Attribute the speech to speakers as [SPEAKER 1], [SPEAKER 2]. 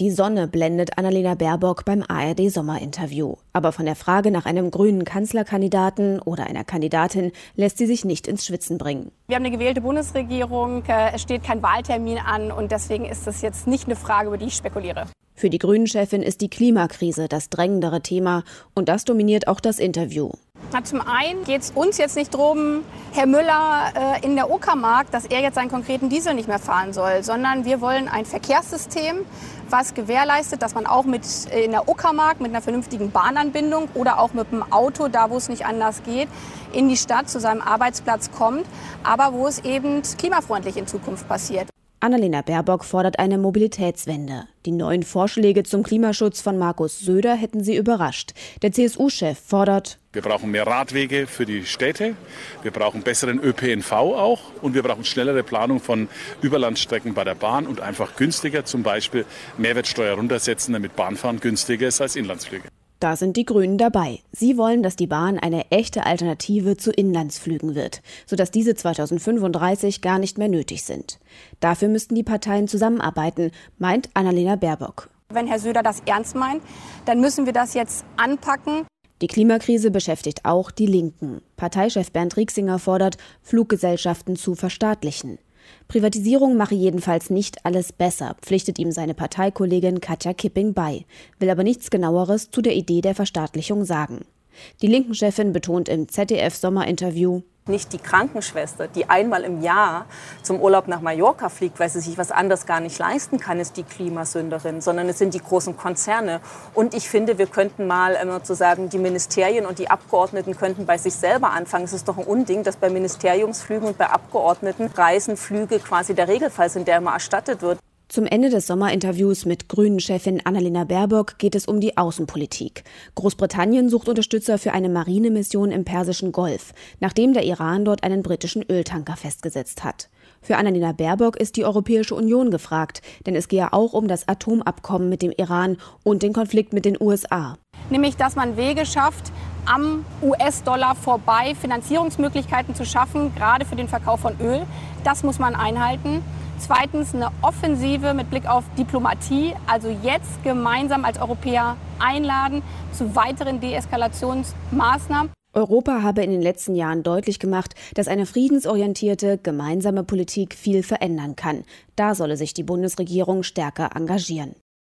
[SPEAKER 1] Die Sonne blendet Annalena Baerbock beim ARD-Sommerinterview. Aber von der Frage nach einem grünen Kanzlerkandidaten oder einer Kandidatin lässt sie sich nicht ins Schwitzen bringen.
[SPEAKER 2] Wir haben eine gewählte Bundesregierung, es steht kein Wahltermin an und deswegen ist das jetzt nicht eine Frage, über die ich spekuliere.
[SPEAKER 1] Für die Grünen-Chefin ist die Klimakrise das drängendere Thema und das dominiert auch das Interview.
[SPEAKER 2] Zum einen geht es uns jetzt nicht darum, Herr Müller in der Uckermark, dass er jetzt seinen konkreten Diesel nicht mehr fahren soll, sondern wir wollen ein Verkehrssystem, was gewährleistet, dass man auch in der Uckermark mit einer vernünftigen Bahnanbindung oder auch mit dem Auto, da wo es nicht anders geht, in die Stadt zu seinem Arbeitsplatz kommt, aber wo es eben klimafreundlich in Zukunft passiert.
[SPEAKER 1] Annalena Baerbock fordert eine Mobilitätswende. Die neuen Vorschläge zum Klimaschutz von Markus Söder hätten sie überrascht. Der CSU-Chef fordert:
[SPEAKER 3] Wir brauchen mehr Radwege für die Städte, wir brauchen besseren ÖPNV auch und wir brauchen schnellere Planung von Überlandstrecken bei der Bahn und einfach günstiger, zum Beispiel Mehrwertsteuer runtersetzen, damit Bahnfahren günstiger ist als Inlandsflüge.
[SPEAKER 1] Da sind die Grünen dabei. Sie wollen, dass die Bahn eine echte Alternative zu Inlandsflügen wird, sodass diese 2035 gar nicht mehr nötig sind. Dafür müssten die Parteien zusammenarbeiten, meint Annalena Baerbock.
[SPEAKER 2] Wenn Herr Söder das ernst meint, dann müssen wir das jetzt anpacken.
[SPEAKER 1] Die Klimakrise beschäftigt auch die Linken. Parteichef Bernd Rieksinger fordert, Fluggesellschaften zu verstaatlichen. Privatisierung mache jedenfalls nicht alles besser, pflichtet ihm seine Parteikollegin Katja Kipping bei, will aber nichts Genaueres zu der Idee der Verstaatlichung sagen. Die Linken-Chefin betont im ZDF-Sommerinterview:
[SPEAKER 4] Nicht die Krankenschwester, die einmal im Jahr zum Urlaub nach Mallorca fliegt, weil sie sich was anderes gar nicht leisten kann, ist die Klimasünderin, sondern es sind die großen Konzerne. Und ich finde, wir könnten mal sozusagen die Ministerien und die Abgeordneten könnten bei sich selber anfangen. Es ist doch ein Unding, dass bei Ministeriumsflügen und bei Abgeordnetenreisen Flüge quasi der Regelfall sind, der immer erstattet wird.
[SPEAKER 1] Zum Ende des Sommerinterviews mit Grünen-Chefin Annalena Baerbock geht es um die Außenpolitik. Großbritannien sucht Unterstützer für eine Marinemission im Persischen Golf, nachdem der Iran dort einen britischen Öltanker festgesetzt hat. Für Annalena Baerbock ist die Europäische Union gefragt, denn es gehe auch um das Atomabkommen mit dem Iran und den Konflikt mit den USA.
[SPEAKER 2] Nämlich, dass man Wege schafft, am US-Dollar vorbei Finanzierungsmöglichkeiten zu schaffen, gerade für den Verkauf von Öl. Das muss man einhalten. Zweitens eine Offensive mit Blick auf Diplomatie, also jetzt gemeinsam als Europäer einladen zu weiteren Deeskalationsmaßnahmen.
[SPEAKER 1] Europa habe in den letzten Jahren deutlich gemacht, dass eine friedensorientierte, gemeinsame Politik viel verändern kann. Da solle sich die Bundesregierung stärker engagieren.